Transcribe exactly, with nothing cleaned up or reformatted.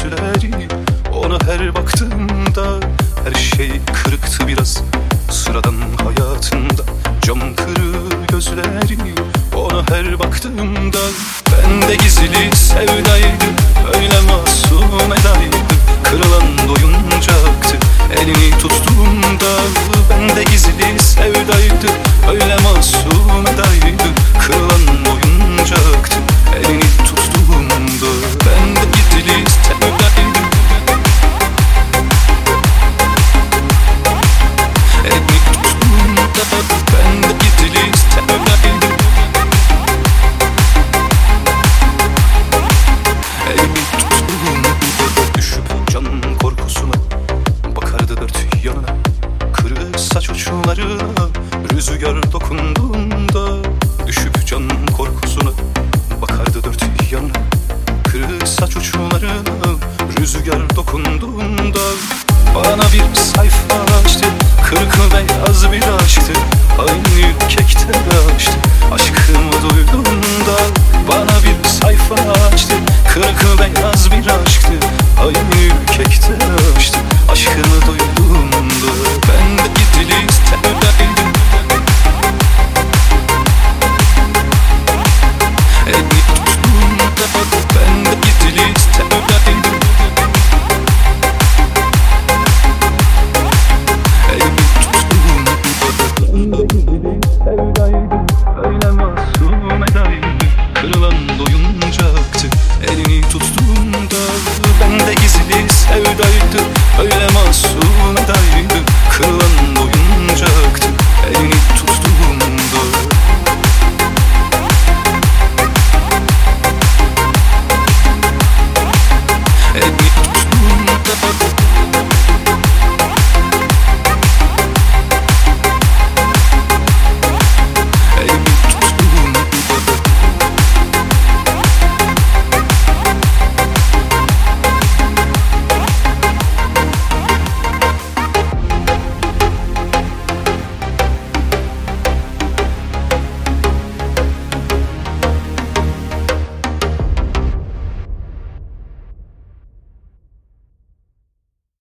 gözleri. Ona her baktığımda her şey kırıktı biraz. Sıradan hayatında cam kırığı gözleri. Ona her baktığımda bende gizli sevdaydı, öyle masum edaydı. Kırılan doyuncaktı elini tuttuğumda. Bende gizli sevdaydı, öyle masum edaydı. Kırılan doyuncaktı elini tuttuğumda. Bende gizli sevdaydı, elini tuttuğumda. Bende gizli sevdaydı, elimi tuttuğumda. Düşüp can korkusuna bakardı dört yanına. Kırık saç uçlarına rüzgar dokunduğunda. Düşüp can korkusuna bakardı dört yanına. Kırık saç uçlarına rüzgar dokunduğunda. Bana bir sayfa açtı, kırık beyaz bir aşktı. Aynı